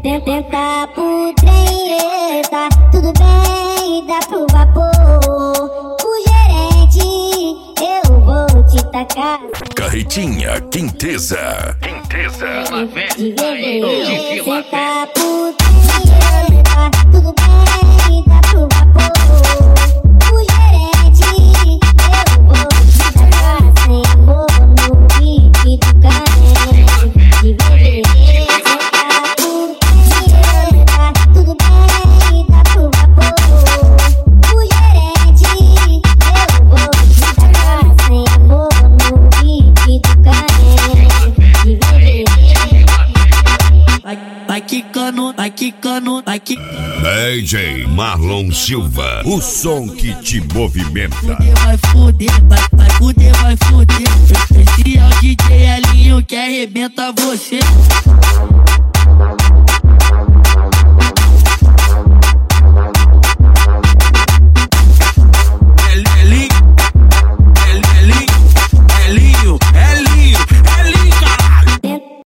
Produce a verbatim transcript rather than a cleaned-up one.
Tenta pro trem, eita, tudo bem, dá pro vapor. O gerente, eu vou te tacar. Carretinha Quinteza. Quinteza. Tenta pro trem, eita, tudo bem, dá pro vapor. O gerente, eu vou te tacar sem amor no pique do carente. Vai quicando, vai quicando, vai quicando. D J Marlon Silva, o som que te movimenta. Fuder, vai fuder, vai, vai fuder, vai fuder. Especial D J Elinho que arrebenta você.